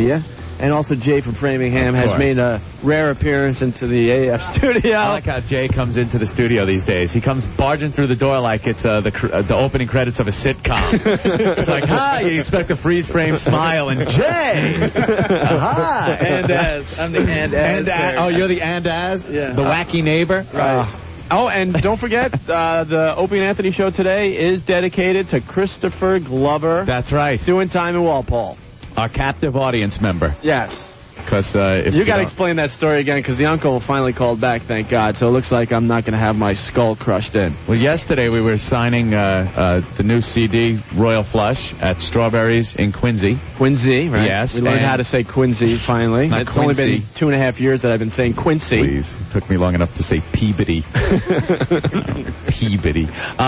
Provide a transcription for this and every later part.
to you. And also Jay from Framingham has made a rare appearance into the AF studio. I like how Jay comes into the studio these days. He comes barging through the door like it's the opening credits of a sitcom. It's like, hi, you expect a freeze-frame smile, and Jay! Hi! Andaz. I'm the Andaz. Oh, you're the Andaz? Yeah. The wacky neighbor? Right. Oh, and don't forget, the Opie and Anthony show today is dedicated to Christopher Glover. That's right. Doing time in Walpole. Our captive audience member. Yes. Because if you got to explain that story again, because the uncle finally called back, thank God. So it looks like I'm not going to have my skull crushed in. Well, yesterday we were signing the new CD, Royal Flush, at Strawberries in Quincy. Quincy, right? Yes. We learned how to say Quincy, finally. It's only been 2.5 years that I've been saying Quincy. Please. It took me long enough to say Peabody. Peabody.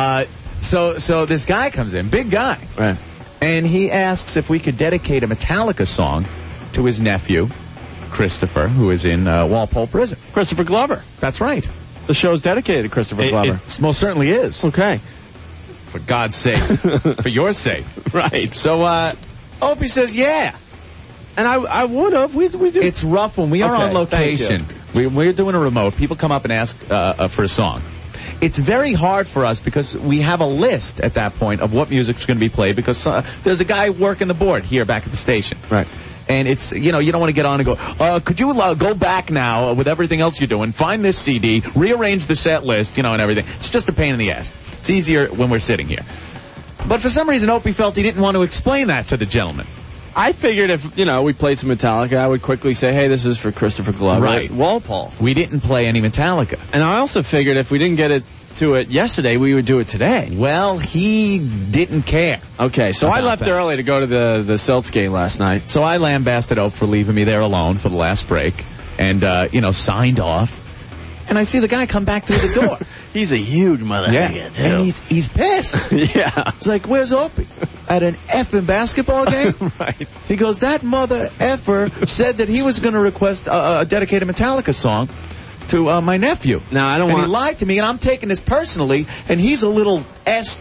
So this guy comes in, big guy. Right. And he asks if we could dedicate a Metallica song to his nephew, Christopher, who is in Walpole Prison. Christopher Glover. That's right. The show's dedicated to Christopher Glover. It most certainly is. Okay. For God's sake. For your sake. Right. So, Opie says, yeah. And I would have. We do. It's rough when we are on location. We're doing a remote. People come up and ask for a song. It's very hard for us because we have a list at that point of what music's going to be played because there's a guy working the board here back at the station. Right. And it's, you don't want to get on and go, could you go back now with everything else you're doing, find this CD, rearrange the set list, and everything. It's just a pain in the ass. It's easier when we're sitting here. But for some reason, Opie felt he didn't want to explain that to the gentleman. I figured if, we played some Metallica, I would quickly say, hey, this is for Christopher Glover. Right. Walpole. We didn't play any Metallica. And I also figured if we didn't get to it yesterday, we would do it today. Well, he didn't care. Okay, so I left early to go to the Celts game last night. So I lambasted Oak for leaving me there alone for the last break and, signed off. And I see the guy come back through the door. He's a huge motherfucker, too. And he's pissed. Yeah. It's like, where's Opie? At an effing basketball game? Right. He goes, that mother effer said that he was going to request a dedicated Metallica song to my nephew. Now, I don't want... And he lied to me, and I'm taking this personally, and he's a little S,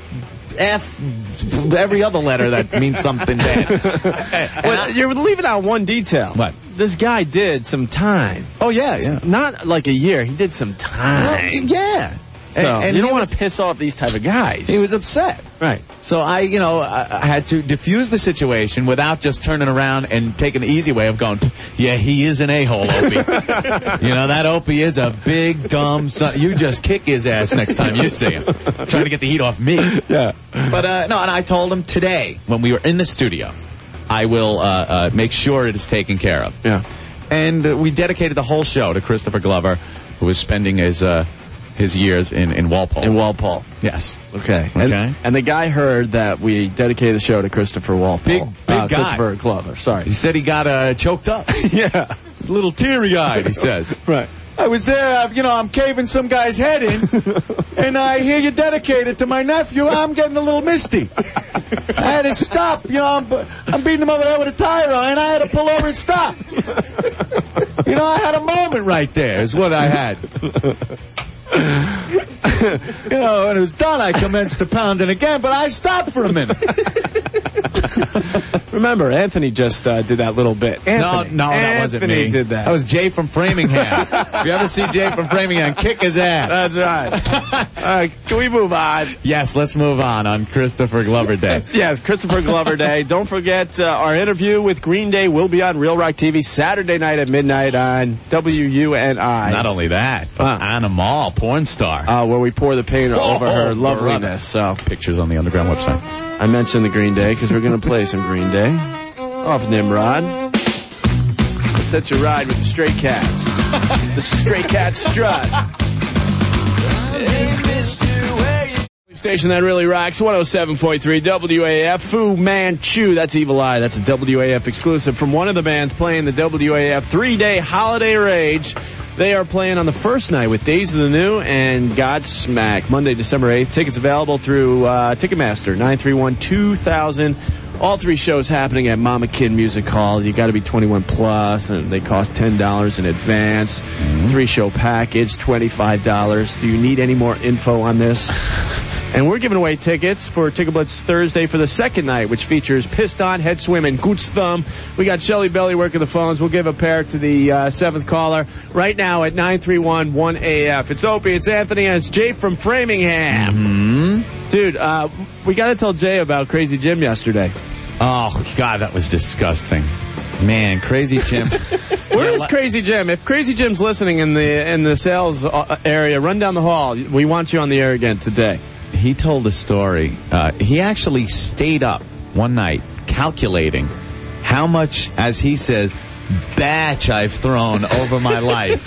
F, every other letter that means something bad. Well, you're leaving out one detail. What? This guy did some time. Oh, yeah. Not like a year. He did some time. Well, yeah. So, and you don't want to piss off these type of guys. He was upset. Right. So I had to diffuse the situation without just turning around and taking the easy way of going, yeah, he is an a-hole, Opie. That Opie is a big, dumb son. You just kick his ass next time you see him. Trying to get the heat off me. Yeah. But, and I told him today, when we were in the studio, I will make sure it is taken care of. Yeah. And we dedicated the whole show to Christopher Glover, who was spending his years in Walpole. In Walpole. Yes. Okay. Okay. And the guy heard that we dedicated the show to Christopher Walpole. Big guy. Christopher Glover. Sorry. He said he got choked up. Yeah. A little teary-eyed, he says. Right. I was there, I'm caving some guy's head in, and I hear you dedicated to my nephew. I'm getting a little misty. I had to stop, I'm beating him over the head with a tire iron. I had to pull over and stop. I had a moment right there, is what I had. When it was done, I commenced to pounding again, but I stopped for a minute. Remember, Anthony just did that little bit. Anthony. No, that wasn't me. Anthony did that. That was Jay from Framingham. If you ever see Jay from Framingham, kick his ass. That's right. All right, can we move on? Yes, let's move on Christopher Glover Day. Yes, Christopher Glover Day. Don't forget our interview with Green Day will be on Real Rock TV Saturday night at midnight on WUNI. Not only that, but Anna Mall, porn star. Where we pour the paint over her loveliness. So pictures on the Underground website. I mentioned the Green Day because we're going to play some Green Day off Nimrod. Let's set you ride with the Stray Cats. The Stray Cat strut. Station that really rocks, 107.3 WAF, Fu Manchu. That's Evil Eye. That's a WAF exclusive from one of the bands playing the WAF 3-day holiday rage. They are playing on the first night with Days of the New and Godsmack, Monday, December 8th. Tickets available through Ticketmaster, 931-2000. All three shows happening at Mama Kid Music Hall. You got to be 21 plus, and they cost $10 in advance. 3-show package, $25. Do you need any more info on this? And we're giving away tickets for Ticket Blitz Thursday for the second night, which features Pissed On, Head Swim, and Goots Thumb. We got Shelly Belly working the phones. We'll give a pair to the seventh caller right now at 931-1AF. It's Opie, it's Anthony, and it's Jay from Framingham. Mm-hmm. Dude, we got to tell Jay about Crazy Jim yesterday. Oh, God, that was disgusting. Man, Crazy Jim. Where is Crazy Jim? If Crazy Jim's listening in the sales area, run down the hall. We want you on the air again today. He told a story. He actually stayed up one night calculating how much, as he says, batch I've thrown over my life.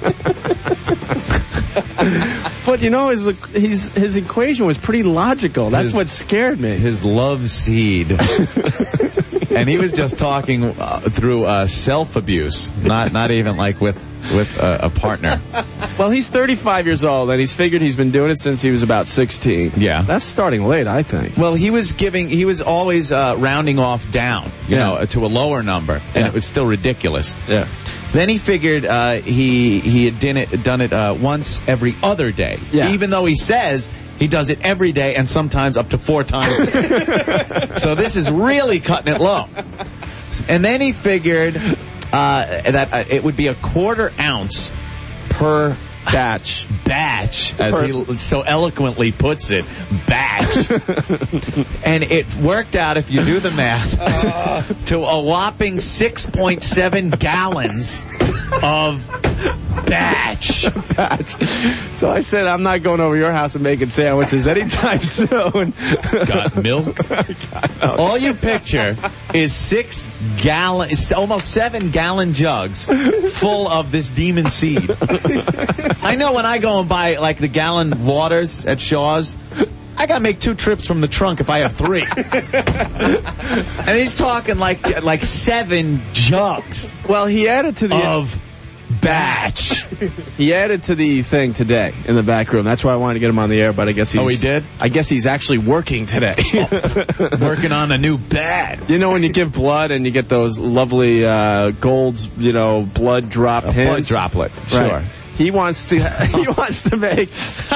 But you know, his equation was pretty logical. That's what scared me. His love seed. And he was just talking through self-abuse, not even like with a partner. Well, he's 35 years old, and he's figured he's been doing it since he was about 16. Yeah. That's starting late, I think. Well, he was always rounding off down, you know, to a lower number, and it was still ridiculous. Yeah. Then he figured he had done it once every other day, even though he says he does it every day and sometimes up to 4 times. So this is really cutting it low. And then he figured that it would be a 1/4 ounce per batch, as he so eloquently puts it, batch. And it worked out, if you do the math, to a whopping 6.7 gallons of batch. So I said, I'm not going over your house and making sandwiches anytime soon. Got milk? All you picture is almost 7 gallon jugs full of this demon seed. I know when I go and buy like the gallon waters at Shaw's, I gotta make 2 trips from the trunk if I have 3. And he's talking like 7 jugs. Well, he added to of batch. He added to the thing today in the back room. That's why I wanted to get him on the air, but I guess he's... Oh, he did? I guess he's actually working today. Working on a new bat. You know when you give blood and you get those lovely gold, blood drop pins? Blood droplet, sure. Right. He wants to make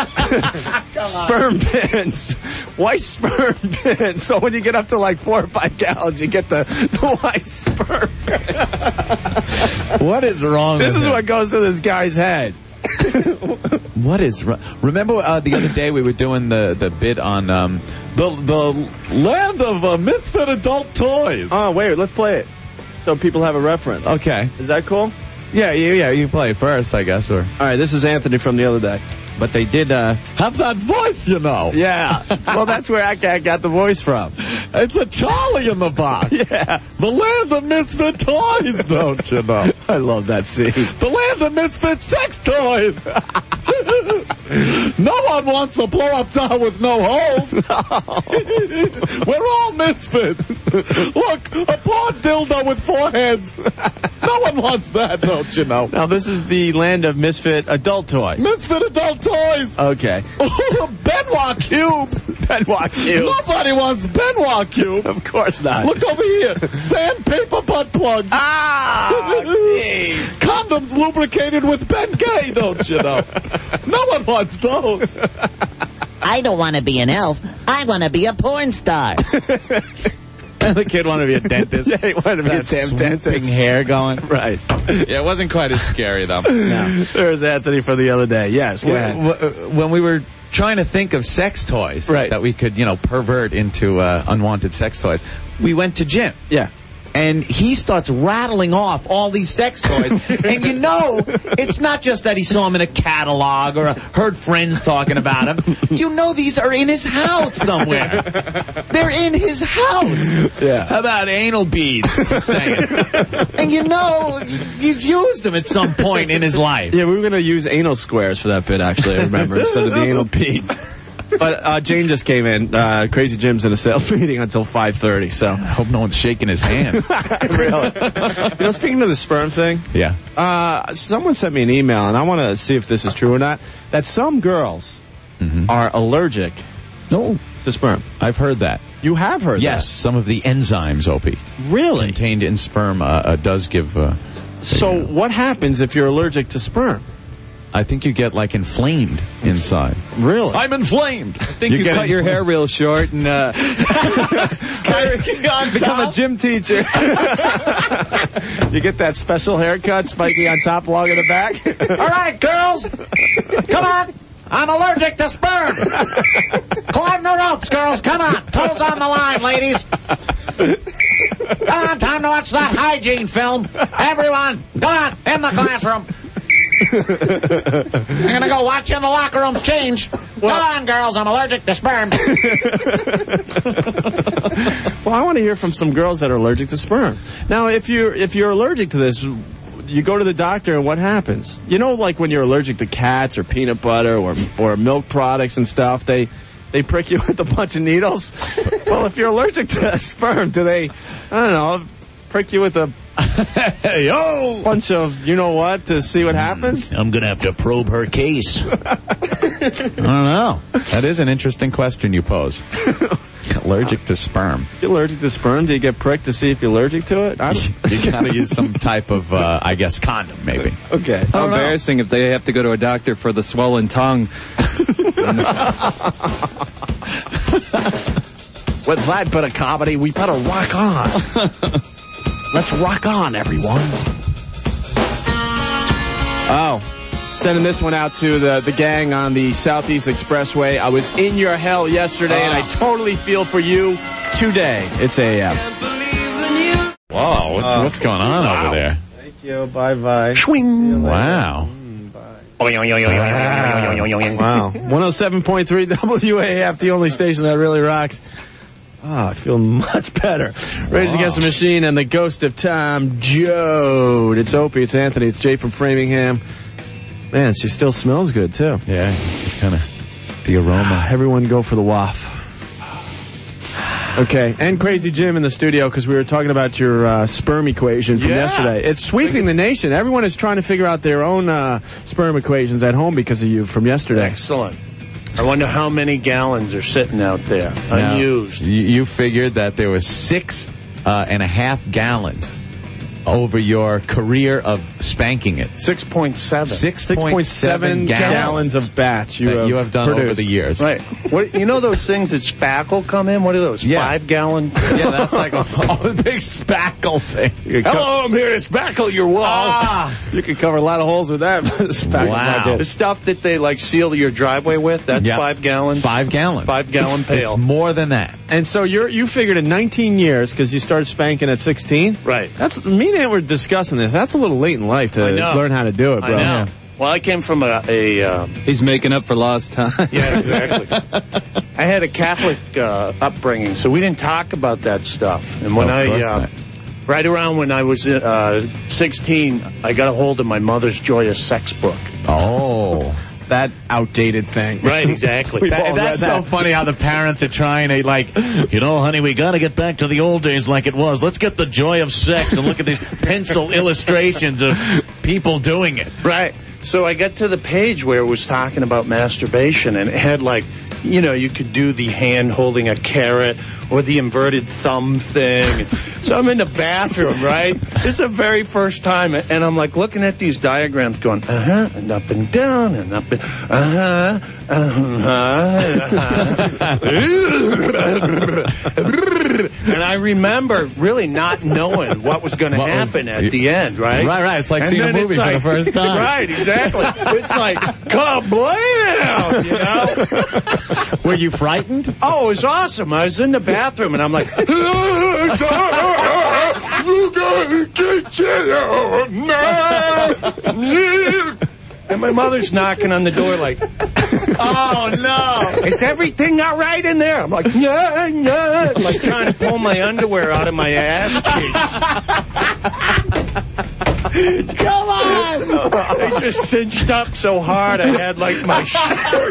sperm pins, white sperm pins. So when you get up to like 4 or 5 gallons, you get the white sperm pin. What is wrong? This is what goes through this guy's head. What is wrong? Remember the other day we were doing the bit on the land of misfit adult toys. Oh wait, let's play it so people have a reference. Okay, is that cool? Yeah, you play it first, I guess. Or all right, this is Anthony from the other day. But they did have that voice, Yeah. Well, that's where I got the voice from. It's a Charlie in the box. Yeah. The land of misfit toys, don't you know? I love that scene. The land of misfit sex toys. No one wants a blow-up doll with no holes. No. We're all misfits. Look, a porn dildo with 4 heads. No one wants that, don't you know? Now, this is the land of misfit adult toys. Misfit adult toys. Okay. Benoit cubes. Benoit cubes. Nobody wants Benoit cubes. Of course not. Look over here. Sandpaper butt plugs. Ah, jeez. Condoms lubricated with Bengay, don't you know? No one wants those. I don't want to be an elf. I want to be a porn star. And the kid wanted to be a dentist. Yeah, he wanted to be a damn dentist. Hair going. Right. Yeah, it wasn't quite as scary, though. No. There's Anthony for the other day. Yes, go ahead. When we were trying to think of sex toys that we could, pervert into unwanted sex toys, we went to Jim. Yeah. And he starts rattling off all these sex toys. And it's not just that he saw them in a catalog or heard friends talking about them. These are in his house somewhere. They're in his house. Yeah. How about anal beads? He's saying. And he's used them at some point in his life. Yeah, we were going to use anal squares for that bit, actually, I remember, instead of the anal beads. But Jane just came in. Crazy Jim's in a sales meeting until 5:30. So I hope no one's shaking his hand. Really? Speaking of the sperm thing. Yeah. Someone sent me an email, and I want to see if this is true or not. That some girls are allergic to sperm. I've heard that. You have heard that? Yes. Some of the enzymes, Opie. Really? Contained in sperm does give. So what happens if you're allergic to sperm? I think you get like inflamed inside. Really? I'm inflamed. I think you cut your hair real short and become a gym teacher. You get that special haircut, spiky on top, long in the back. All right, girls. Come on. I'm allergic to sperm. Climb the ropes, girls. Come on. Toes on the line, ladies. Come on, time to watch that hygiene film. Everyone, go on, in the classroom. I'm going to go watch you in the locker room change. Come on, girls, I'm allergic to sperm. Well, I want to hear from some girls that are allergic to sperm. Now, if you're allergic to this, you go to the doctor, and what happens? You know, like when you're allergic to cats or peanut butter or milk products and stuff, they prick you with a bunch of needles. Well, if you're allergic to sperm, do they, I don't know, prick you with a bunch of you-know-what to see what happens? I'm going to have to probe her case. I don't know. That is an interesting question you pose. Allergic to sperm. If you're allergic to sperm, do you get pricked to see if you're allergic to it? You gotta use some type of, I guess, condom, maybe. Okay. how embarrassing if they have to go to a doctor for the swollen tongue. With that bit of comedy, we better rock on. Let's rock on, everyone. Oh, sending this one out to the gang on the Southeast Expressway. I was in your hell yesterday, and I totally feel for you today. It's AM. Whoa, what's going on over there? Thank you. Bye-bye. Wow. Wow. 107.3 WAF, the only station that really rocks. Oh, I feel much better. Rage Against the Machine and the Ghost of Tom Joad. It's Opie, it's Anthony, it's Jay from Framingham. Man, she still smells good, too. Yeah, kind of the aroma. Everyone go for the waff. Okay, and Crazy Jim in the studio because we were talking about your sperm equation from yesterday. It's sweeping the nation. Everyone is trying to figure out their own sperm equations at home because of you from yesterday. Excellent. I wonder how many gallons are sitting out there unused. You figured that there was 6.5 gallons over your career of spanking it. 6.7. 6.7 gallons of batch you have done produced over the years. Right. What, you know those things that spackle come in? What are those? Yeah. 5 gallon? Yeah, that's like a big spackle thing. Hello, I'm here to spackle your wall. You could cover a lot of holes with that. Wow. The stuff that they like seal your driveway with, that's 5 gallons. 5 gallons. 5 gallon pail. It's more than that. And so you figured in 19 years, because you started spanking at 16. Right. That's me and Ant were discussing this. That's a little late in life to learn how to do it, bro. I know. Well, I came from He's making up for lost time. Yeah, exactly. I had a Catholic upbringing, so we didn't talk about that stuff. And when right around when I was 16, I got a hold of my mother's Joyous Sex book. Oh. That outdated thing. Right, exactly. That's so funny how the parents are trying to, like, you know, honey, we got to get back to the old days like it was. Let's get the joy of sex and look at these pencil illustrations of people doing it. Right. So I got to the page where it was talking about masturbation, and it had, like, you know, you could do the hand holding a carrot or the inverted thumb thing. So I'm in the bathroom, right? This is the very first time, and I'm like looking at these diagrams going, and up and down, and up and, and I remember really not knowing what was going to happen at the end, right? Right. It's like seeing a movie for the first time. Right, exactly. It's like, kablam, you know? Were you frightened? Oh, it was awesome. I was in the bathroom, and I'm like, and my mother's knocking on the door like, Oh, no. is everything all right in there? I'm like, yeah. I'm like trying to pull my underwear out of my ass cheeks. Come on. They just cinched up so hard I had like my shirt.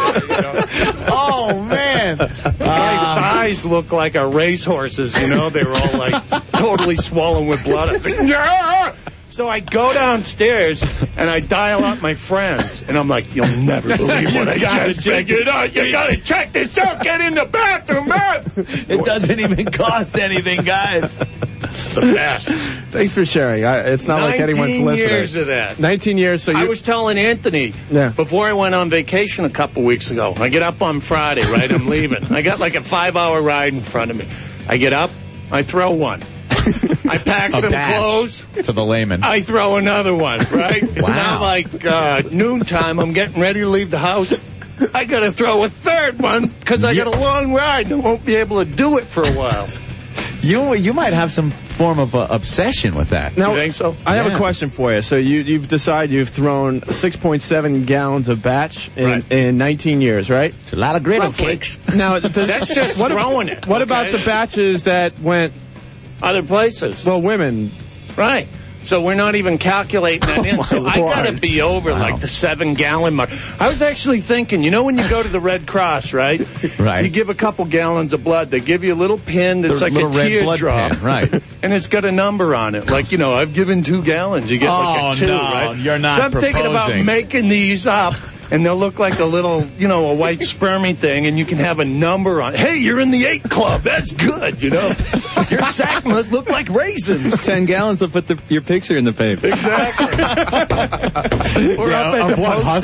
Oh, man. My thighs look like a racehorse's, you know? They were all like totally swollen with blood. I was like, yeah! So I go downstairs and I dial up my friends, and I'm like, "You'll never believe what I just figured out. You gotta check this out. Get in the bathroom, man." It doesn't even cost anything, guys. The best. Thanks for sharing. It's not like anyone's 19 listening. years of that. 19 years. So I was telling Anthony before I went on vacation a couple weeks ago. I get up on Friday, right? I'm leaving. I got like a 5-hour ride in front of me. I get up, I throw one. I pack some clothes. To the layman. I throw another one, right? It's now like noontime. I'm getting ready to leave the house. I got to throw a third one because I got a long ride and I won't be able to do it for a while. You might have some form of obsession with that. Now, You think so? I have a question for you. So you've decided you've thrown 6.7 gallons of batch in 19 years, right? It's a lot of griddle cakes. Now, That's just throwing it. What about the batches that went other places? Well, women. Right. So we're not even calculating that in. So I got to be over like the 7-gallon mark. I was actually thinking, you know when you go to the Red Cross, right? Right. You give a couple gallons of blood. They give you a little pin that's like a little red blood teardrop. pin, right. And it's got a number on it. Like, you know, I've given 2 gallons. You get like a 2, no, right? you're not So I'm thinking about proposing. making these up. And they'll look like a little, you know, a white spermy thing, and you can have a number on it. Hey, you're in the 8 club. That's good, you know. Your sack must look like raisins. 10 gallons to put your picture in the paper. Exactly. We're up at the post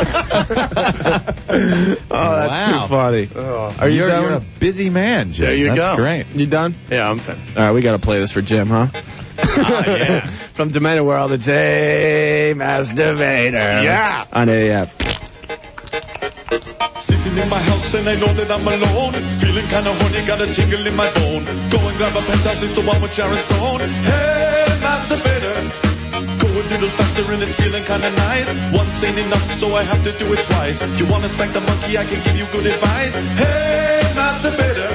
office. Oh, that's Wow. too funny. Are You're done? a busy man, Jim. There you That's go. great. You done? Yeah, I'm fin. All right, we got to play this for Jim, huh? Yeah. From Demented World, it's Hey Masturbator. Yeah. On AF. Sitting in my house and I know that I'm alone. Feeling kinda horny, got a tingle in my bone. Go and grab a penthouse, it's the one with Sharon Stone. Hey, masturbator. Go a little faster and it's feeling kinda nice. Once ain't enough, so I have to do it twice. You wanna spank the monkey, I can give you good advice. Hey, masturbator.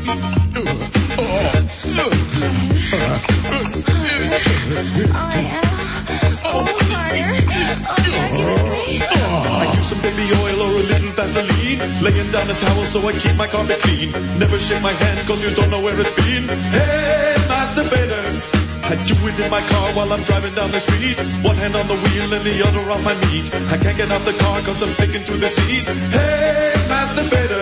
I use some baby oil or a little Vaseline. Laying down a towel so I keep my carpet clean. Never shake my hand cause you don't know where it's been. Hey, masturbator. I do it in my car while I'm driving down the street. One hand on the wheel and the other on my meat. I can't get out the car cause I'm sticking to the seat. Hey, masturbator.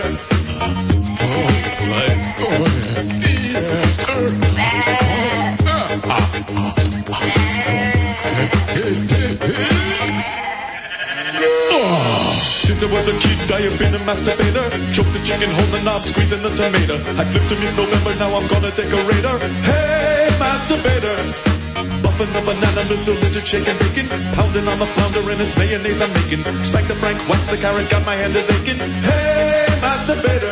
Since I was a kid, I have been a masturbator. Choke the chicken, hold the knob, squeezing the tomato. I flipped him in November, now I'm gonna take a raider. Hey, masturbator. Buffing the banana, little lizard shaking bacon. Pounding on the flounder and it's mayonnaise I'm making. Spank the Frank, wax the carrot, got my hand is aching. Hey, masturbator.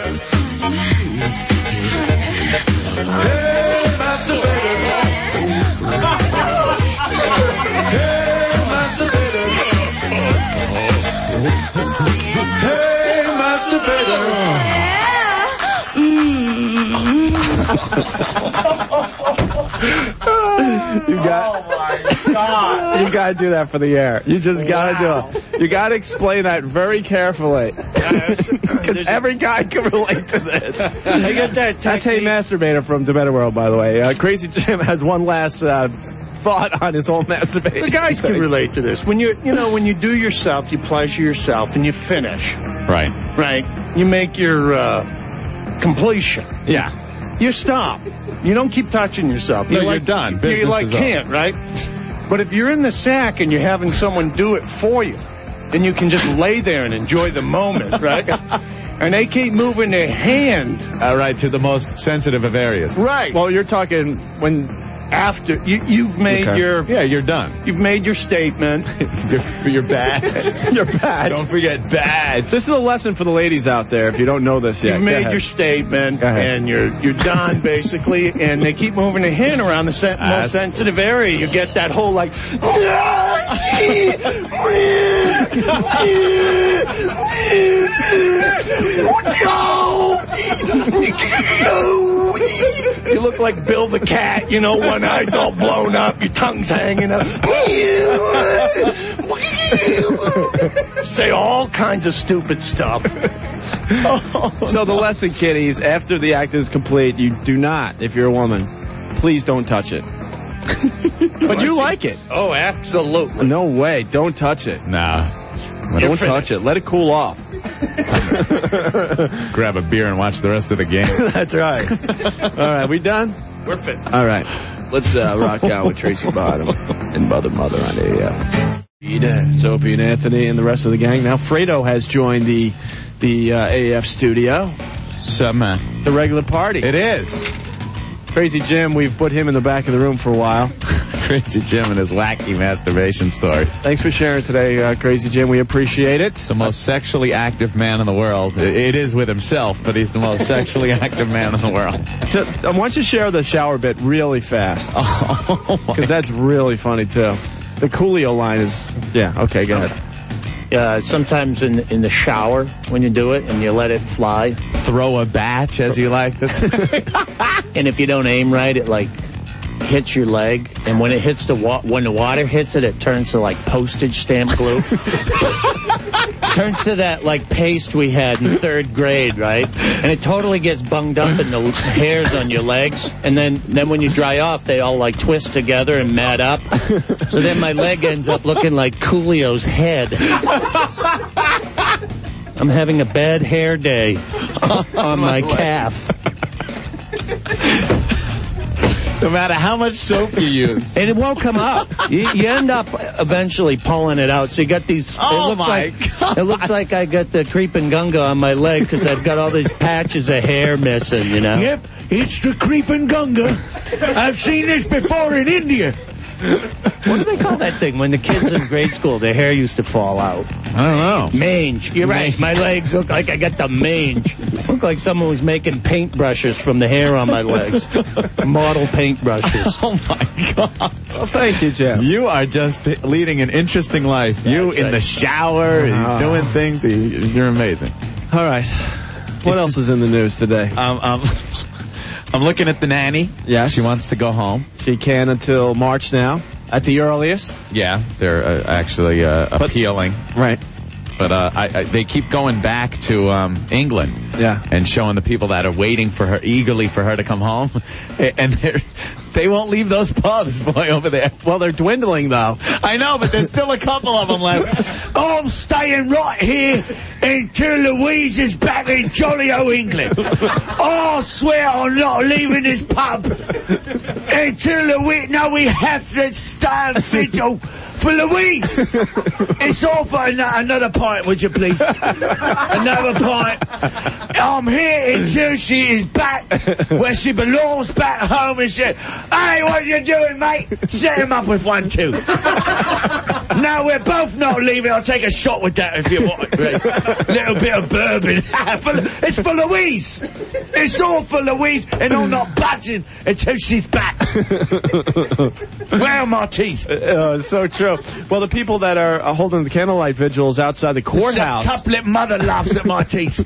Hey, masturbator. Hey, masturbator. Hey, masturbator. You got to do that for the air. You just got to do it. You got to explain that very carefully. Because every guy can relate to this. I get that. That's Hey Masturbator from Demented World, by the way. Crazy Jim has one last thought on his whole masturbation. The guys can relate to this. When when you do yourself, you pleasure yourself, and you finish. Right. Right. You make your completion. Yeah. You stop. You don't keep touching yourself. No, you're done. You Business like is over. can't, right? But if you're in the sack and you're having someone do it for you, then you can just lay there and enjoy the moment, right? And they keep moving their hand. Right, to the most sensitive of areas. Right. Well, you're talking when... After you've made Yeah, you're done. you've made your statement. You're bad. You're bad. Don't forget bad. This is a lesson for the ladies out there if you don't know this yet. You've made your statement, Go ahead. and you're done basically. And they keep moving their hand around the most sensitive area. You get that whole like. You look like Bill the cat, you know, one eye's all blown up, your tongue's hanging up. Say all kinds of stupid stuff. So the lesson, kiddies, after the act is complete, you do not, if you're a woman, please don't touch it. But you like it. Oh, absolutely. No way. Don't touch it. Nah. Don't touch it. Let it cool off. Grab a beer and watch the rest of the game. That's right. All right, we done? We're fit. All right. Let's rock out with Tracy Bottom and Mother on AF. It's Opie and Anthony and the rest of the gang. Now Fredo has joined the AF studio. Some, The regular party. it is. Crazy Jim, we've put him in the back of the room for a while. Crazy Jim and his wacky masturbation stories. Thanks for sharing today, Crazy Jim. We appreciate it. The most sexually active man in the world. It is with himself, but he's the most sexually active man in the world. So, I want you to share the shower bit really fast. Oh, Because that's really funny, too. The Coolio line is... Yeah, okay, go ahead. Sometimes in the shower when you do it and you let it fly. Throw a batch, as you like to say. And if you don't aim right, it like hits your leg. And when it hits when the water hits it, it turns to like postage stamp glue. Turns to that like paste we had in 3rd grade, right? And it totally gets bunged up in the hairs on your legs. And then when you dry off, they all like twist together and mat up. So then my leg ends up looking like Coolio's head. I'm having a bad hair day on my calf. No matter how much soap you use. And it won't come up. You end up eventually pulling it out. So you got these... Oh, It looks like I got the creeping gunga on my leg because I've got all these patches of hair missing, you know? Yep, it's the creeping gunga. I've seen this before in India. What do they call that thing when the kids in grade school, their hair used to fall out? I don't know. Mange. You're right. My legs look like I got the mange. Look like someone was making paintbrushes from the hair on my legs. Model paintbrushes. Oh, my God. Well, thank you, Jim. You are just leading an interesting life. You in the shower, he's doing things. You're amazing. All right. What else is in the news today? I'm looking at the nanny. Yes. She wants to go home. She can until March now, at the earliest. Yeah, they're actually appealing. Right. But they keep going back to England. Yeah. And showing the people that are waiting for her, eagerly for her to come home. And they won't leave those pubs, boy, over there. Well, they're dwindling, though. I know, but there's still a couple of them left. I'm staying right here until Louise is back in jolly old England. I swear I'm not leaving this pub until we have to stay and vigil for Louise. It's all for another pint, would you please? Another pint. I'm here until she is back where she belongs, back home, and she, hey, what you doing, mate? Set him up with one, too. No, we're both not leaving. I'll take a shot with that if you want. Little bit of bourbon. It's for Louise. It's all for Louise, and I'm not budging until she's back. Where are my teeth? So true. Well, the people that are holding the candlelight vigils outside the courthouse. Septuplet mother laughs at my teeth.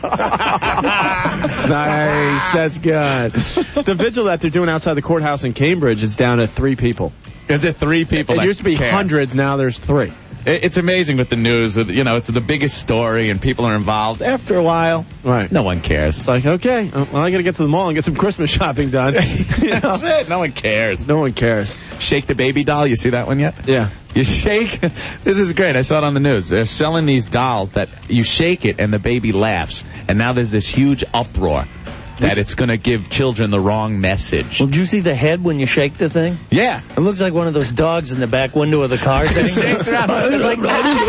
Nice. That's good. The vigil that they're doing outside the courthouse in Cambridge is down to 3 people. Is it 3 people? It used to be care? hundreds. Now there's 3. It's amazing with the news. With it's the biggest story and people are involved. After a while, Right. no one cares. It's like, okay, well, I got to get to the mall and get some Christmas shopping done. That's it. No one cares. No one cares. Shake the Baby doll. You see that one yet? Yeah. You shake. This is great. I saw it on the news. They're selling these dolls that you shake it and the baby laughs. And now there's this huge uproar that it's going to give children the wrong message. Well, did you see the head when you shake the thing? Yeah. It looks like one of those dogs in the back window of the car thing. Shakes around. It's like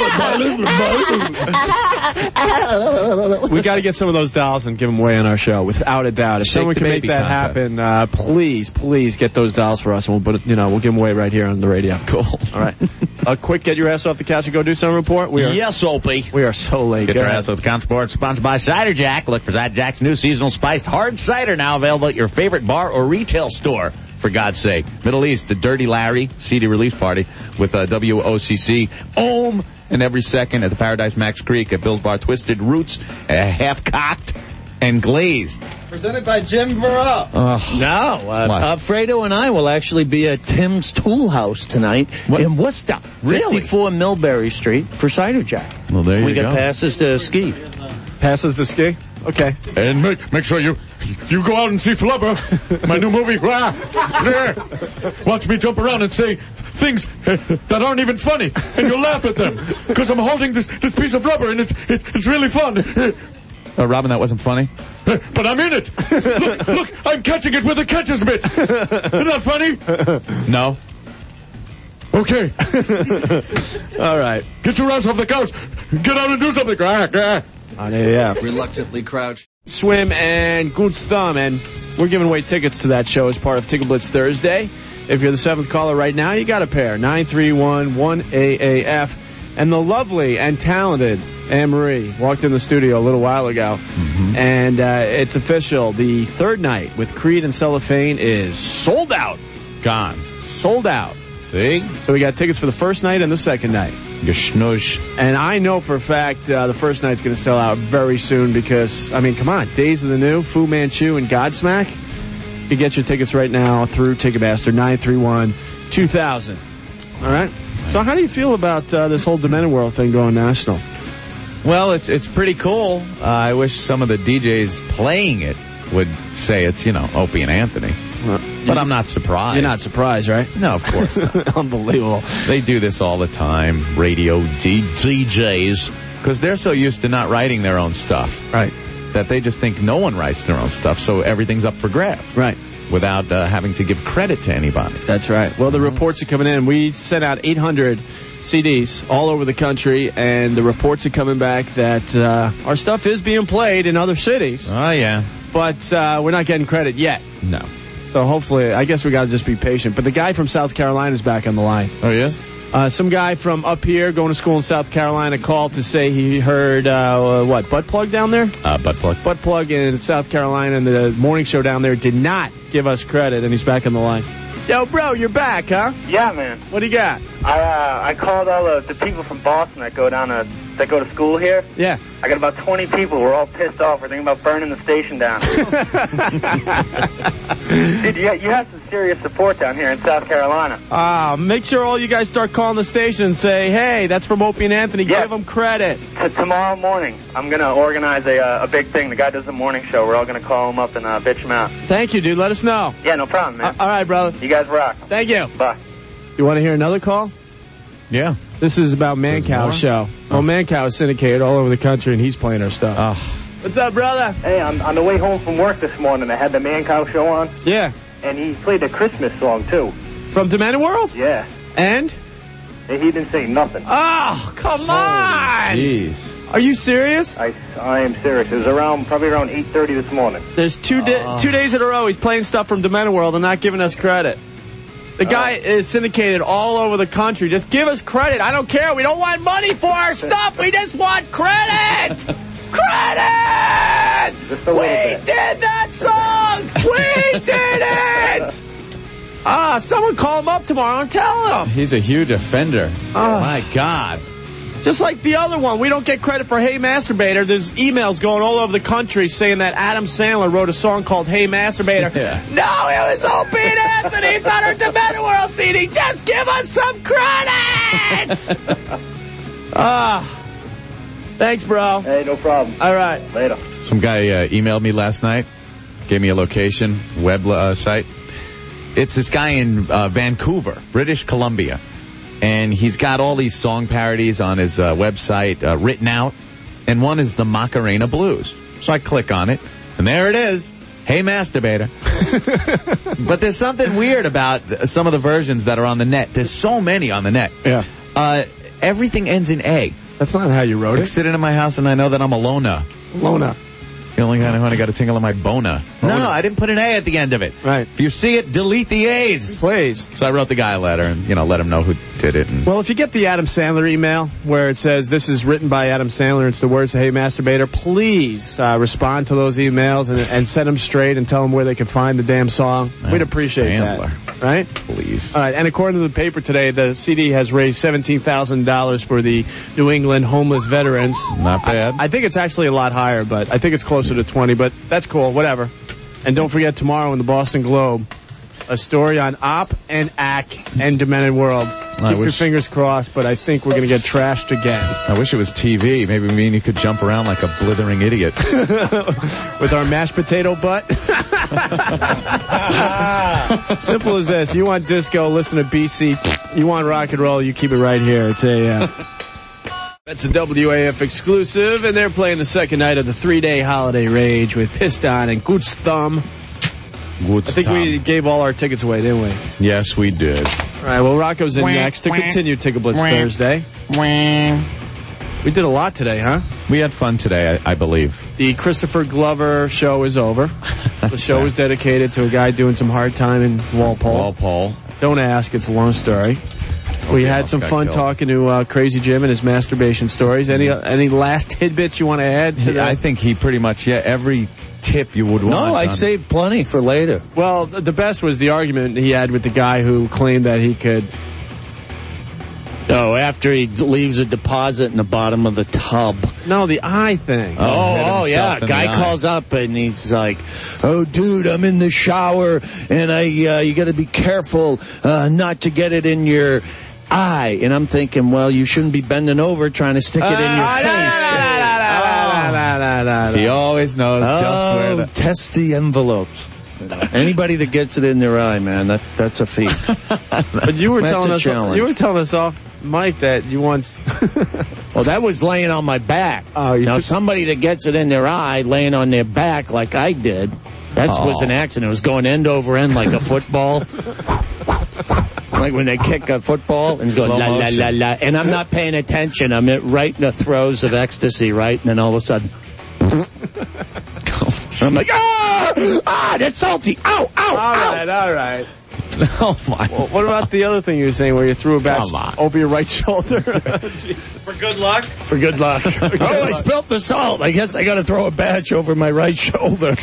We got to get some of those dolls and give them away on our show, without a doubt. If Shake someone the can make baby that contest. happen, please get those dolls for us, and we'll give them away right here on the radio. Cool. All right. A quick get your ass off the couch and go do some report. Yes, Opie. We are so late. Get Go your ahead. ass off the couch report, sponsored by Cider Jack. Look for Cider Jack's new seasonal spiced hard cider now available at your favorite bar or retail store. For God's sake. Middle East, the Dirty Larry CD release party with WOCC. Ohm! And every second at the Paradise Max Creek at Bill's Bar. Twisted Roots, half-cocked and glazed. Presented by Jim Burrell. Fredo and I will actually be at Tim's Tool House tonight in Worcester. Really? 54 Millbury Street for Cider Jack. Well, there We you got go. passes to ski. Passes the ski? Okay. And make sure you go out and see Flubber, my new movie. Watch me jump around and say things that aren't even funny, and you'll laugh at them because I'm holding this piece of rubber and it's really fun. Robin, that wasn't funny. But I'm in it. Look, I'm catching it with a catcher's mitt. Isn't that funny? No. Okay. All right. Get your ass off the couch. Get out and do something. On AAF. Reluctantly crouched. Swim and Goon's Thumb, and we're giving away tickets to that show as part of Ticket Blitz Thursday. If you're the 7th caller right now, you got a pair. 931-1AAF. And the lovely and talented Anne-Marie walked in the studio a little while ago. Mm-hmm. And it's official. The third night with Creed and Cellophane is sold out. Gone. Sold out. See? So we got tickets for the first night and the second night. Geschnoosh. And I know for a fact the first night's going to sell out very soon because, I mean, come on. Days of the New, Fu Manchu, and Godsmack. You can get your tickets right now through Ticketmaster, 931-2000. All right? So how do you feel about this whole Demented World thing going national? Well, it's pretty cool. I wish some of the DJs playing it would say it's, Opie and Anthony. But I'm not surprised. You're not surprised, right? No, of course not. Unbelievable. They do this all the time, radio DJs, because they're so used to not writing their own stuff. Right. That they just think no one writes their own stuff, so everything's up for grabs. Right. Without having to give credit to anybody. That's right. Well, the reports are coming in. We sent out 800 CDs all over the country, and the reports are coming back that our stuff is being played in other cities. Oh, yeah. But we're not getting credit yet. No. So hopefully, I guess we got to just be patient. But the guy from South Carolina is back on the line. Oh, he is? Some guy from up here going to school in South Carolina called to say he heard, butt plug down there? Butt plug. Butt plug in South Carolina, and the morning show down there did not give us credit, and he's back on the line. Yo, bro, you're back, huh? Yeah, man. What do you got? I called all the people from Boston that go to school here. Yeah. I got about 20 people. We're all pissed off. We're thinking about burning the station down. Dude, you have some serious support down here in South Carolina. Make sure all you guys start calling the station and say, hey, that's from Opie and Anthony. Yeah. Give them credit. Tomorrow morning, I'm going to organize a big thing. The guy does the morning show. We're all going to call him up and bitch him out. Thank you, dude. Let us know. Yeah, no problem, man. All right, brother. You guys rock. Thank you. Bye. You want to hear another call? Yeah. This is about Mancow's show. Well, Mancow is syndicated all over the country, and he's playing our stuff. What's up, brother? Hey, on the way home from work this morning, I had the Mancow show on. Yeah. And he played a Christmas song, too. From Demented World? Yeah. And? He didn't say nothing. Oh, come on! Jeez. Are you serious? I am serious. It was probably around 8:30 this morning. There's 2 days in a row he's playing stuff from Demented World and not giving us credit. The guy is syndicated all over the country. Just give us credit. I don't care. We don't want money for our stuff. We just want credit! Credit! We did that song! We did it! Someone call him up tomorrow and tell him. He's a huge offender. Oh, my God. Just like the other one, we don't get credit for Hey Masturbator. There's emails going all over the country saying that Adam Sandler wrote a song called Hey Masturbator. Yeah. No, it was Opie and Anthony. It's on our Demented World CD. Just give us some credit! Thanks, bro. Hey, no problem. All right. Later. Some guy emailed me last night, gave me a location, web site. It's this guy in Vancouver, British Columbia. And he's got all these song parodies on his website written out. And one is the Macarena Blues. So I click on it, and there it is. Hey, Masturbator. But there's something weird about some of the versions that are on the net. There's so many on the net. Yeah. Everything ends in A. That's not how you wrote I'm it. sitting in my house, and I know that I'm a loner. Lona. The only kind of when I got a tingle in my bona. No, I didn't put an A at the end of it. Right. If you see it, delete the A's. Please. So I wrote the guy a letter and, let him know who did it. And Well, if you get the Adam Sandler email where it says this is written by Adam Sandler, it's the words Hey Masturbator, please respond to those emails and set them straight and tell them where they can find the damn song. We'd appreciate Sandler. that. Right? Please. All right, and according to the paper today, the CD has raised $17,000 for the New England homeless veterans. Not bad. I think it's actually a lot higher, but I think it's closer to 20, but that's cool, whatever. And don't forget tomorrow in the Boston Globe, a story on Op and Ack and Demented Worlds. Keep your fingers crossed, but I think we're going to get trashed again. I wish it was TV. Maybe me and you could jump around like a blithering idiot. With our mashed potato butt. Simple as this. You want disco, listen to BC. You want rock and roll, you keep it right here. It's That's a WAF exclusive, and they're playing the second night of the 3-day holiday rage with Piston and Goots Thumb. I think we gave all our tickets away, didn't we? Yes, we did. All right, well, Rocco's in next to continue Ticket Blitz Thursday. We did a lot today, huh? We had fun today, I believe. The Christopher Glover show is over. The show was dedicated to a guy doing some hard time in Walpole. Don't ask, it's a long story. We had some fun talking to Crazy Jim and his masturbation stories. Any last tidbits you want to add to that? I think he pretty much, every tip you would want. No, I saved plenty for later. Well, the best was the argument he had with the guy who claimed that he could... Oh, after he leaves a deposit in the bottom of the tub. No, the eye thing. Oh yeah. Guy calls up and he's like, "Oh, dude, I'm in the shower and you got to be careful not to get it in your eye." And I'm thinking, well, you shouldn't be bending over trying to stick it in your face. He always knows just where to test the envelopes. Anybody that gets it in their eye, man, that's a feat. But you were telling us off mic that you once. Well, that was laying on my back. Now, somebody that gets it in their eye, laying on their back like I did, that was an accident. It was going end over end like a football. Like when they kick a football and go la la la la, and I'm not paying attention. I'm right in the throes of ecstasy, right? And then all of a sudden, I'm like, that's salty. Ow, ow, All right. Oh, my. Well, what about the other thing you were saying where you threw a batch over your right shoulder? For good luck? For good luck. I spilt the salt. I guess I got to throw a batch over my right shoulder.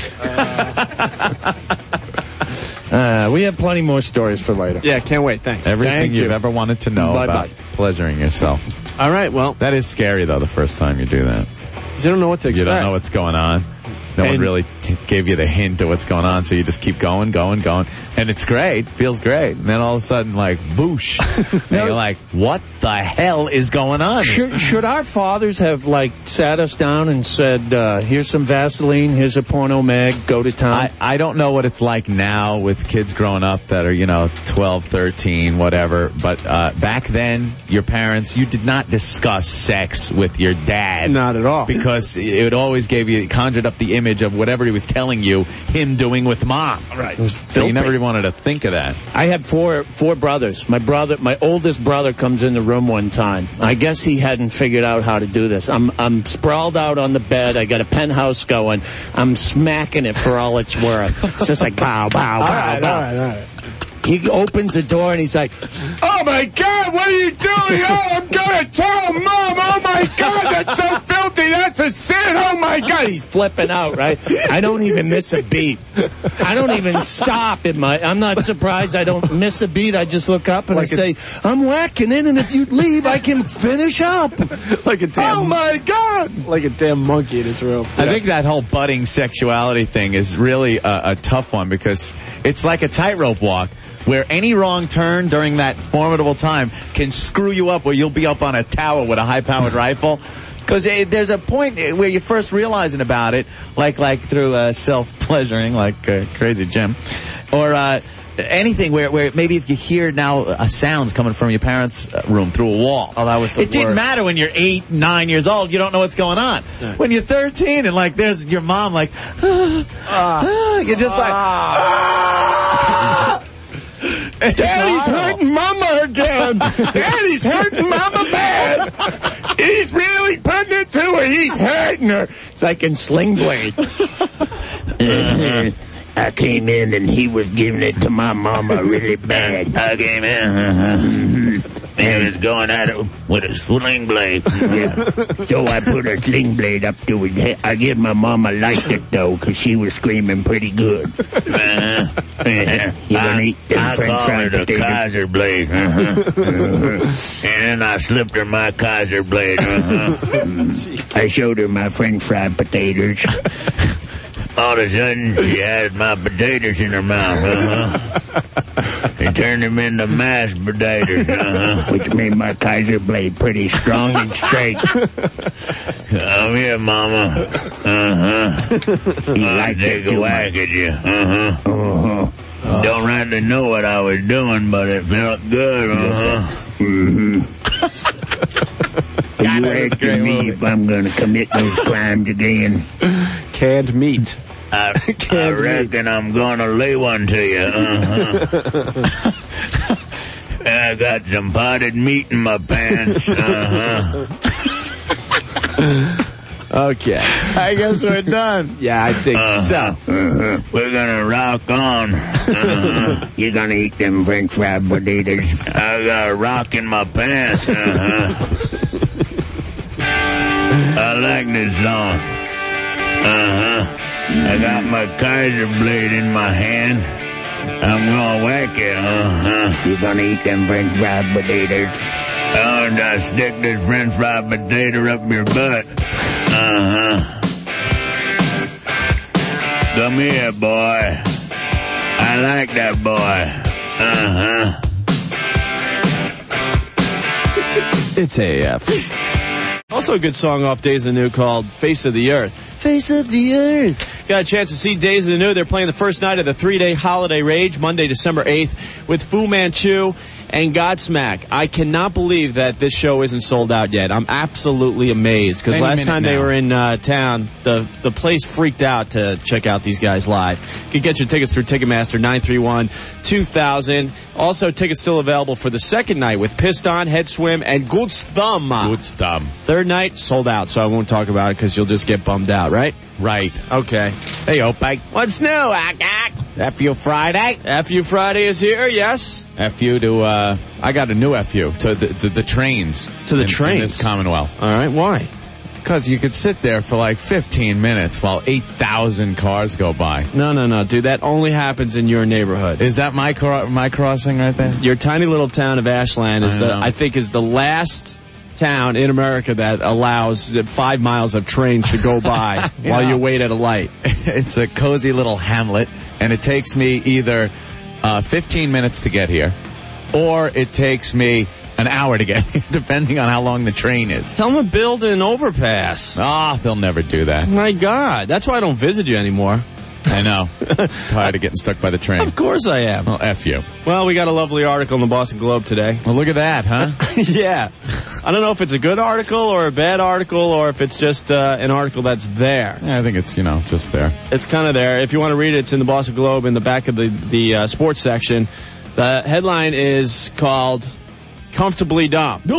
We have plenty more stories for later. Yeah, can't wait. Thanks. Everything you've ever wanted to know about pleasuring yourself. All right, well. That is scary, though, the first time you do that. You don't know what to expect. You don't know what's going on. No one really gave you the hint of what's going on, so you just keep going. And it's great. Feels great. And then all of a sudden, like, boosh. And you're like, what the hell is going on? Should our fathers have, like, sat us down and said, here's some Vaseline, here's a porno mag, go to town? I don't know what it's like now with kids growing up that are, 12, 13, whatever. But back then, your parents, you did not discuss sex with your dad. Not at all. Because it always conjured up the image of whatever he was telling you, him doing with mom. Right. So you never even wanted to think of that. I had four brothers. My oldest brother comes in the room one time. I guess he hadn't figured out how to do this. I'm sprawled out on the bed. I got a penthouse going. I'm smacking it for all it's worth. It's just like bow, bow, bow, bow. All right. He opens the door and he's like, "Oh my God, what are you doing? Oh, I'm gonna tell Mom. Oh my God, that's so filthy. That's a sin. Oh my God." He's flipping out, right? I don't even miss a beat. I don't even stop I'm not surprised I don't miss a beat. I just look up and I say, "I'm whacking in, and if you leave, I can finish up." Like a damn. Oh my God. Like a damn monkey in his room. I think that whole budding sexuality thing is really a tough one because it's like a tightrope walk, where any wrong turn during that formidable time can screw you up where you'll be up on a tower with a high-powered rifle. Because there's a point where you're first realizing about it, like through self-pleasuring, like Crazy Jim, or anything where maybe if you hear now sounds coming from your parents' room through a wall. Oh, that was the worst. It didn't matter when you're 8, 9 years old. You don't know what's going on. Yeah. When you're 13 and like there's your mom like, you're just like, Daddy's hurting Mama again. Daddy's hurting Mama bad. He's really putting it to her. He's hurting her. It's like in Sling Blade. I came in and he was giving it to my mama really bad. I came in. He was going at it with a sling blade. Yeah. So I put a sling blade up to his head. I guess my mama liked it, though, because she was screaming pretty good. You gonna eat them French fried potatoes? Kaiser blade. And then I slipped her my Kaiser blade. I showed her my French fried potatoes. All of a sudden, she had my potatoes in her mouth, and turned them into mashed potatoes, which made my Kaiser blade pretty strong and straight. Come here, Mama. I'll take a whack at you. Don't rightly know what I was doing, but it felt good, You asking me if I'm going to commit those crimes again? Canned meat. I reckon I'm going to lay one to you. I got some potted meat in my pants. Okay. I guess we're done. Yeah, I think so. We're going to rock on. You're going to eat them French fried potatoes. I got a rock in my pants. I like this song. I got my Kaiser blade in my hand. I'm gonna whack it. You're gonna eat them French fried potatoes. And I stick this French fried potato up your butt. Come here, boy. I like that boy. It's AF. Also a good song off Days of the New called Face of the Earth. Face of the Earth. Got a chance to see Days of the New. They're playing the first night of the 3-day holiday rage, Monday, December 8th, with Fu Manchu and Godsmack. I cannot believe that this show isn't sold out yet. I'm absolutely amazed, because last time they were in town, the place freaked out to check out these guys live. You can get your tickets through Ticketmaster, 931-2000. Also, tickets still available for the second night with Piston, Head Swim, and Goods Thumb. Goods Thumb. Third night, sold out, so I won't talk about it because you'll just get bummed out, right? Right. Okay. Hey, Opie. What's new, FU Friday? FU Friday is here, yes. FU to, I got a new FU to the trains. To the trains? In this Commonwealth. All right, why? Because you could sit there for like 15 minutes while 8,000 cars go by. No, dude, that only happens in your neighborhood. Is that my crossing right there? Your tiny little town of Ashland is I think is the last town in America that allows 5 miles of trains to go by while you wait at a light. It's a cozy little hamlet, and it takes me either 15 minutes to get here, or it takes me an hour to get here, depending on how long the train is. Tell them to build an overpass. They'll never do that. My God, that's why I don't visit you anymore. I know. Tired of getting stuck by the train. Of course I am. Well, F you. Well, we got a lovely article in the Boston Globe today. Well, look at that, huh? Yeah. I don't know if it's a good article or a bad article or if it's just an article that's there. Yeah, I think it's, just there. It's kind of there. If you want to read it, it's in the Boston Globe in the back of the sports section. The headline is called Comfortably Dumb. No.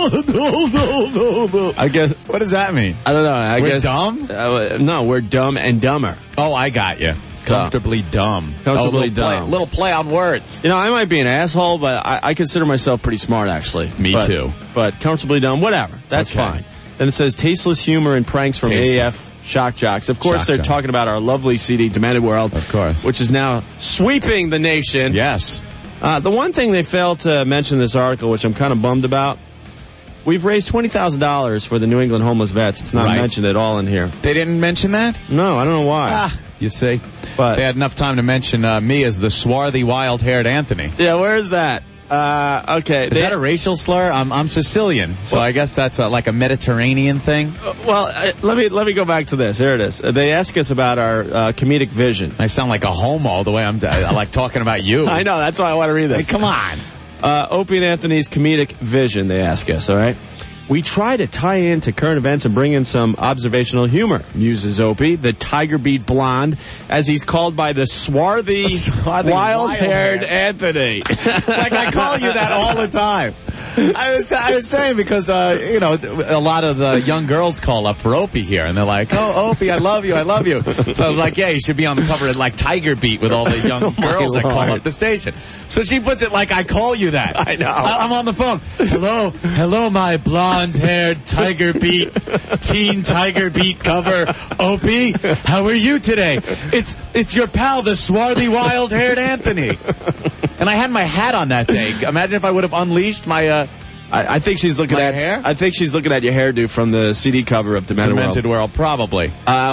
I guess. What does that mean? I don't know. I we're guess dumb? No, we're dumb and dumber. Oh, I got you. Comfortably dumb. Comfortably dumb. Little play on words. I might be an asshole, but I consider myself pretty smart, actually. Me too. But comfortably dumb, whatever. That's fine. Then it says tasteless humor and pranks from AF shock jocks. Of course, they're talking about our lovely CD, Demented World. Of course. Which is now sweeping the nation. Yes. The one thing they failed to mention in this article, which I'm kind of bummed about, we've raised $20,000 for the New England homeless vets. It's not mentioned at all in here. They didn't mention that? No, I don't know why. You see. But they had enough time to mention me as the swarthy, wild-haired Anthony. Yeah, where is that? Okay. Is that a racial slur? I'm Sicilian, so I guess that's like a Mediterranean thing. Let me go back to this. Here it is. They ask us about our comedic vision. I sound like a homo the way I like talking about you. I know. That's why I want to read this. Hey, come on. Opie and Anthony's comedic vision, they ask us, all right? We try to tie into current events and bring in some observational humor, muses Opie, the tiger beat blonde, as he's called by the swarthy wild-haired Anthony. Like I call you that all the time. I was saying because, a lot of the young girls call up for Opie here, and they're like, oh, Opie, I love you. So I was like, yeah, you should be on the cover of, like, Tiger Beat with all the young girls that call up the station. So she puts it like I call you that. I know. I'm on the phone. Hello, my blonde-haired Tiger Beat, teen Tiger Beat cover. Opie, how are you today? It's your pal, the swarthy, wild-haired Anthony. And I had my hat on that day. Imagine if I would have unleashed my I think she's looking at hair. I think she's looking at your hairdo from the CD cover of Demented World. Probably.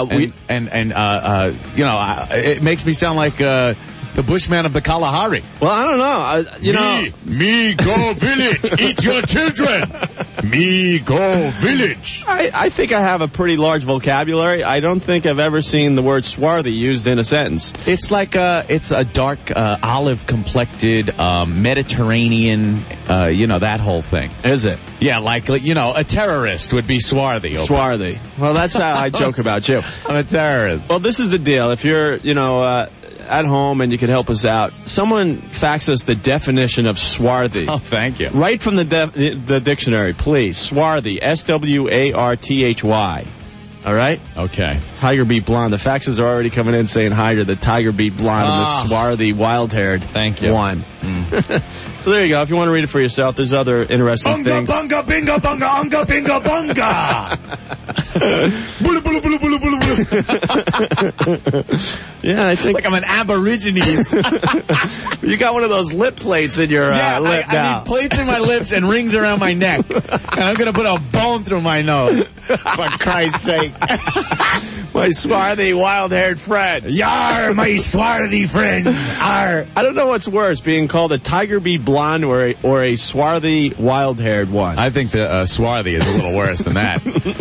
It makes me sound like the Bushman of the Kalahari. Well, I don't know. Me go village. Eat your children. Me go village. I think I have a pretty large vocabulary. I don't think I've ever seen the word swarthy used in a sentence. It's like it's a dark olive complected Mediterranean. That whole thing. Is it? Yeah, like a terrorist would be swarthy. Swarthy. Well, that's how I joke about you. I'm a terrorist. Well, this is the deal. If you're, at home and you could help us out, someone fax us the definition of swarthy. Oh, thank you. Right from the dictionary, please. Swarthy, SWARTHY. All right? Okay. Tiger Beat Blonde. The faxes are already coming in saying hi to the Tiger Beat Blonde and the swarthy, wild-haired Thank you. one. So there you go. If you want to read it for yourself, there's other interesting things. Bunga, binga, bunga, unga, binga, bunga. Bulu, bulu, bulu, bulu, bulu, bulu. Yeah, I think... Like I'm an Aborigines. You got one of those lip plates in your lip now. I need plates in my lips and rings around my neck. And I'm going to put a bone through my nose. For Christ's sake. My swarthy, wild-haired friend. Yar, my swarthy friend. Arr. I don't know what's worse, being called a Tiger Beat Blonde or a swarthy, wild-haired one. I think the swarthy is a little worse than that.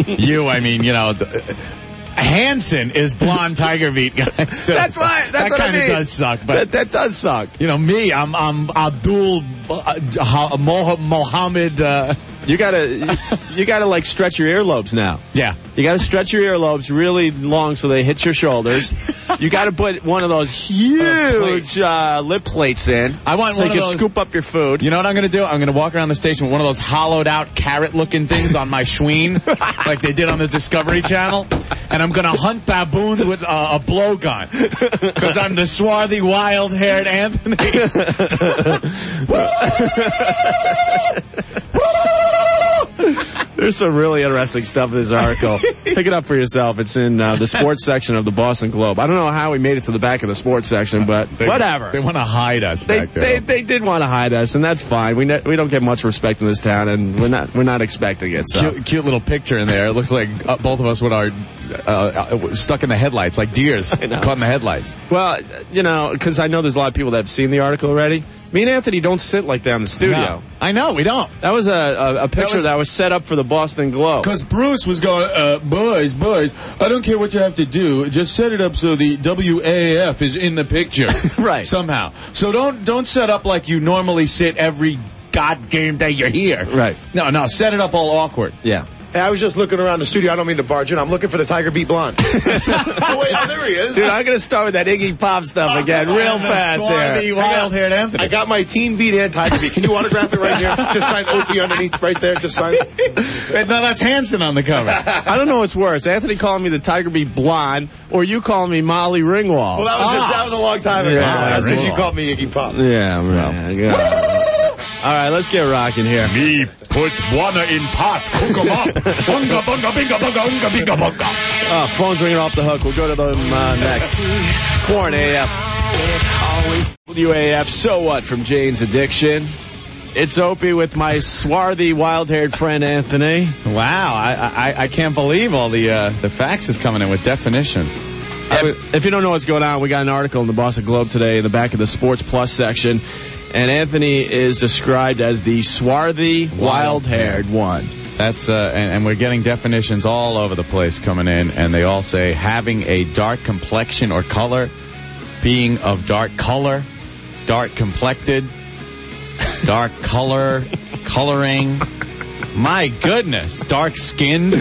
Hanson is blonde Tiger Beat guy. So that's right. That's that kind of does suck. But that does suck. Me, I'm Abdul Mohammed. You gotta like stretch your earlobes now. Yeah. You gotta stretch your earlobes really long so they hit your shoulders. You gotta put one of those huge lip plates in. I want so one you of can those. Scoop up your food. You know what I'm gonna do? I'm gonna walk around the station with one of those hollowed out carrot looking things on my schween, like they did on the Discovery Channel, and I'm gonna hunt baboons with a blowgun because I'm the swarthy, wild haired Anthony. There's some really interesting stuff in this article. Pick it up for yourself. It's in the sports section of the Boston Globe. I don't know how we made it to the back of the sports section, but whatever. They want to hide us back there. They did want to hide us, and that's fine. We don't get much respect in this town, and we're not expecting it. So. Cute little picture in there. It looks like both of us with our stuck in the headlights, like deers caught in the headlights. Well, because I know there's a lot of people that have seen the article already. Me and Anthony don't sit like that in the studio. No. I know, we don't. That was a picture that was set up for the Boston Globe. Because Bruce was going, boys, I don't care what you have to do. Just set it up so the WAAF is in the picture. Right. Somehow. So don't set up like you normally sit every goddamn day you're here. Right. No, set it up all awkward. Yeah. Hey, I was just looking around the studio. I don't mean to barge in. I'm looking for the Tiger Beat Blonde. Oh, wait, there he is. Dude, I'm going to start with that Iggy Pop stuff again real fast there. Wild-haired Anthony. I got my Teen Beat and Tiger Beat. Can you autograph it right here? Just sign Opie underneath right there. Just sign it. No, that's Hanson on the cover. I don't know what's worse. Anthony calling me the Tiger Beat Blonde or you calling me Molly Ringwald. Well, that was a long time ago. Yeah, That's because you called me Iggy Pop. Yeah, man. All right, let's get rocking here. Me put Buana in pot, cook 'em up. Bunga, bunga, binga, bunga, unga, binga, bunga. Phone's ringing off the hook. We'll go to them next. Corn AF. WAF, So What from Jane's Addiction. It's Opie with my swarthy, wild-haired friend Anthony. Wow, I can't believe all the faxes coming in with definitions. If you don't know what's going on, we got an article in the Boston Globe today in the back of the Sports Plus section. And Anthony is described as the swarthy, wild-haired one. That's and we're getting definitions all over the place coming in, and they all say having a dark complexion or color, being of dark color, dark complected, dark color, coloring. My goodness, dark skinned.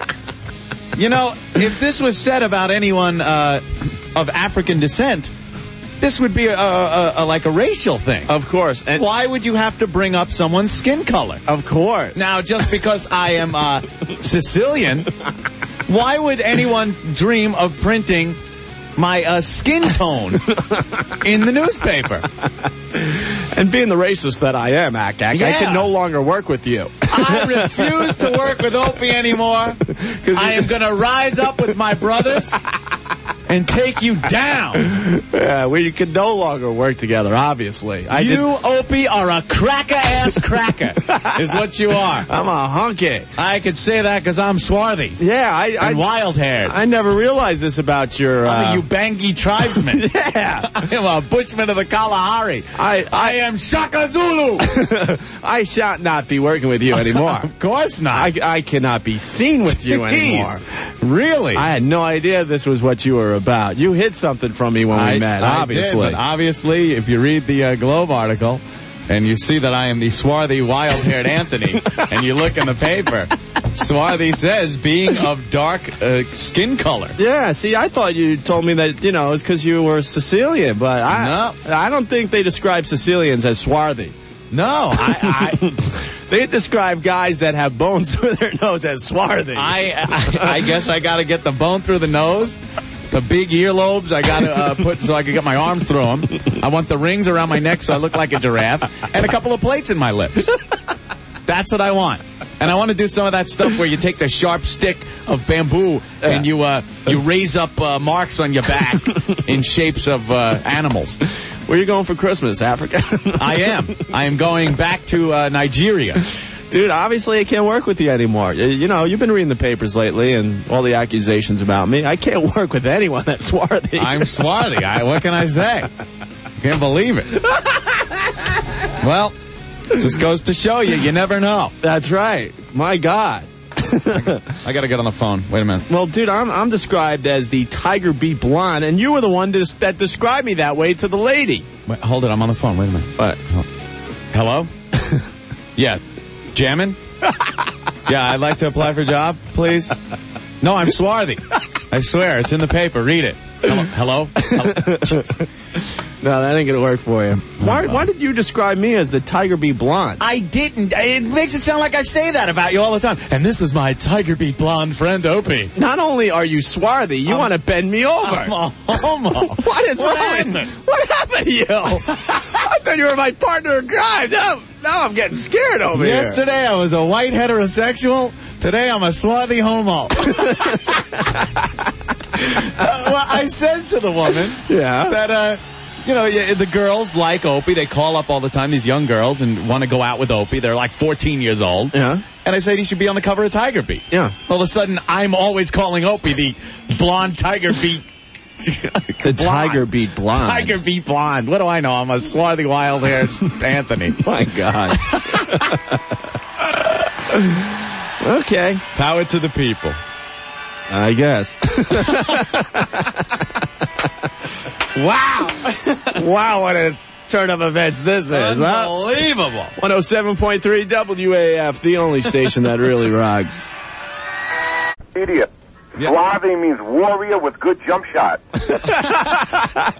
If this was said about anyone of African descent, this would be like a racial thing. Of course. And why would you have to bring up someone's skin color? Of course. Now, just because I am Sicilian, why would anyone dream of printing my skin tone in the newspaper? And being the racist that I am, I can no longer work with you. I refuse to work with Opie anymore. I am going to rise up with my brothers and take you down. Yeah, we can no longer work together, obviously. Opie, are a cracker-ass cracker, is what you are. I'm a hunky. I could say that because I'm swarthy. Yeah, And wild-haired. I never realized this about your... I'm a Ubangi tribesman. Yeah. I am a bushman of the Kalahari. I am Shaka Zulu. I shall not be working with you anymore. Of course not. I cannot be seen with you anymore. Really? I had no idea this was what you were about. You hid something from me when we met, obviously. I did, but obviously, if you read the Globe article and you see that I am the swarthy, wild-haired Anthony, and you look in the paper, swarthy says being of dark skin color. Yeah, see, I thought you told me that, it was because you were Sicilian, but I don't think they describe Sicilians as swarthy. No, they describe guys that have bones through their nose as swarthy. I guess I got to get the bone through the nose. The big earlobes I got to put so I can get my arms through them. I want the rings around my neck so I look like a giraffe. And a couple of plates in my lips. That's what I want. And I want to do some of that stuff where you take the sharp stick of bamboo and you raise up marks on your back in shapes of animals. Where are you going for Christmas, Africa? I am going back to Nigeria. Dude, obviously I can't work with you anymore. You've been reading the papers lately and all the accusations about me. I can't work with anyone that's swarthy. I'm swarthy. What can I say? Can't believe it. Well, it just goes to show you never know. That's right. My God. I got to get on the phone. Wait a minute. Well, dude, I'm described as the Tiger Beat Blonde, and you were the one that described me that way to the lady. Wait, hold it. I'm on the phone. Wait a minute. What? Hello? Yeah. Jammin'? Yeah, I'd like to apply for a job, please. No, I'm swarthy. I swear, it's in the paper. Read it. Hello? No, that ain't gonna work for you. Why did you describe me as the Tiger Beat Blonde? I didn't. It makes it sound like I say that about you all the time. And this is my Tiger Beat Blonde friend, Opie. Not only are you swarthy, you want to bend me over. I'm a homo. What happened? What happened to you? I thought you were my partner in crime. Now I'm getting scared over here. Yesterday I was a white heterosexual. Today I'm a swarthy homo. Well, I said to the woman that, the girls like Opie. They call up all the time, these young girls, and want to go out with Opie. They're like 14 years old. Yeah. And I said he should be on the cover of Tiger Beat. Yeah. All of a sudden, I'm always calling Opie the blonde Tiger Beat. The Tiger Beat Blonde. Tiger Beat Blonde. What do I know? I'm a swarthy, wild-haired Anthony. My God. Okay. Power to the people. I guess. Wow. Wow, what a turn of events this is. Unbelievable. 107.3 WAF, the only station that really rocks. Idiot. Swarthy means warrior with good jump shot.